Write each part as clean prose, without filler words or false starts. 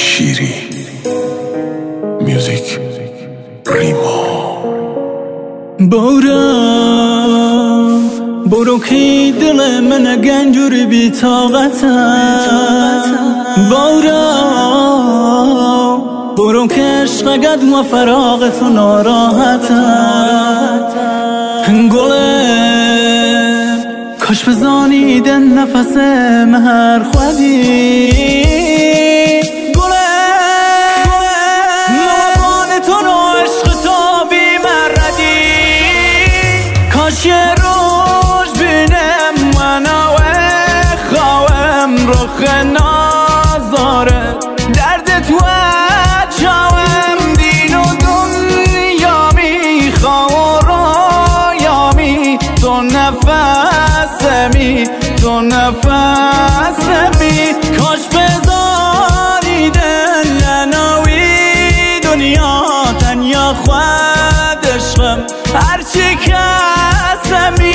شیری میوزیک ریما. برو که دل من گنجور بی طاقتم. برو که عشق قد و فراغ تو ناراحتم. گلم کاش بزانیدن نفس مهر خودی. یه روز بینم منو خواهم رخ نازاره درد تو چاهم دین و دنیا میخواه رویامی تو نفسمی کاش بذاری دل لنوی دنیا تنیا خود عشقم هرچی کسمی.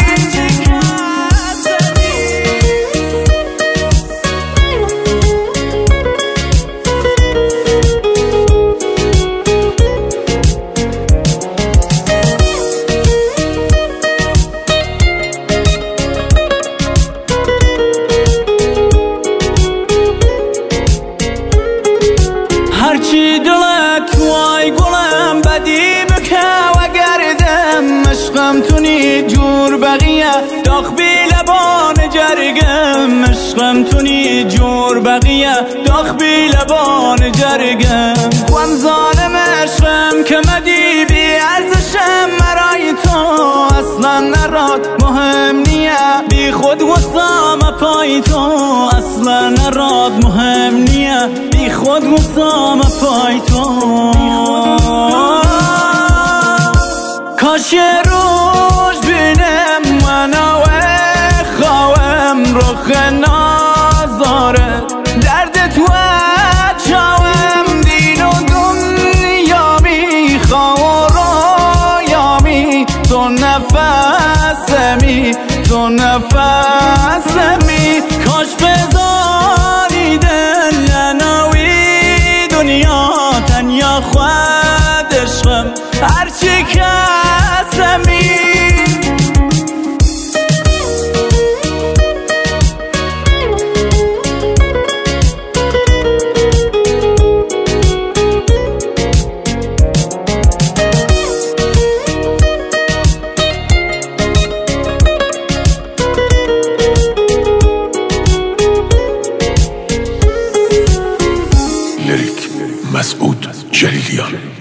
هرچی دلت توی گلم بدی بکه و گردم عشقم تونی جور بقیه داخ بی لبان جرگم. عشقم تونی جور بقیه داخ بی لبان جرگم. وان ظالم عشقم که مدی بی ارزشم مرای تو اصلا نراد مهم نیه بی خود وسام پای تو اصلا نراد مهم نیه بی خود وسام پای تو. کاش یه روز بینم منو خواهم رخ نازاره درد تو چاهم دین و دنیا میخواه رویامی تو نفسمی کاش بذاری دل لنوی دنیا تنیا خود عشقم هرچی کسمی. لیریک مسعود جلیلیان.